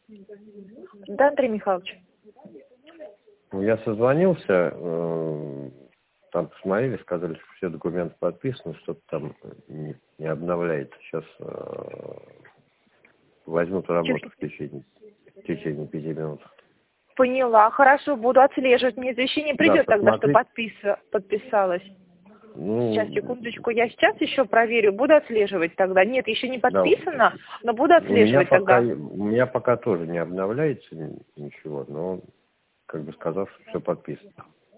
Да, Андрей Михайлович. Ну, я созвонился, там посмотрели, сказали, что все документы подписаны, что-то там не обновляется. Сейчас возьмут работу в течение 5 минут. Поняла, хорошо, буду отслеживать. Мне извещение придет Да, тогда, что посмотри. подписалась. Ну, Сейчас, секундочку, я сейчас еще проверю, буду отслеживать тогда. Нет, еще не да, подписано, но буду отслеживать тогда. у меня пока тоже не обновляется ничего, но как бы сказал, что все подписано.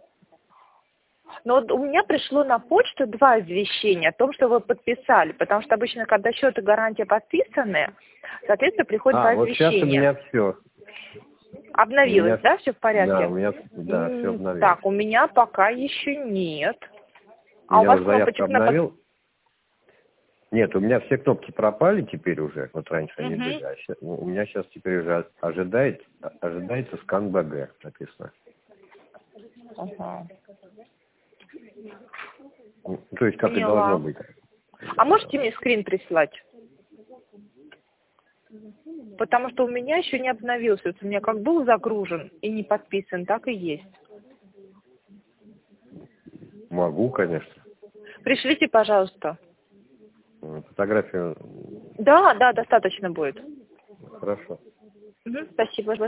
Но вот у меня пришло на почту 2 извещения о том, что вы подписали, потому что обычно, когда счеты гарантия подписаны, соответственно, приходит 2 Вот сейчас у извещения. меня все. Обновилось, да, все в Да, порядке? все обновилось. Так, у меня пока еще нет. А у Я вас уже заявку кнопочек на обновил. Нет, у меня все кнопки пропали теперь уже. Вот раньше они Мгм. были. У меня сейчас теперь уже ожидается скан БГ написано. Ага. То есть как и Поняла. должно быть. А можете мне скрин прислать? Потому что у меня еще не обновился. Вот у меня как был загружен и не подписан, так и есть. Могу, конечно. Пришлите, пожалуйста. Фотографию. Да, достаточно будет. Хорошо. Спасибо.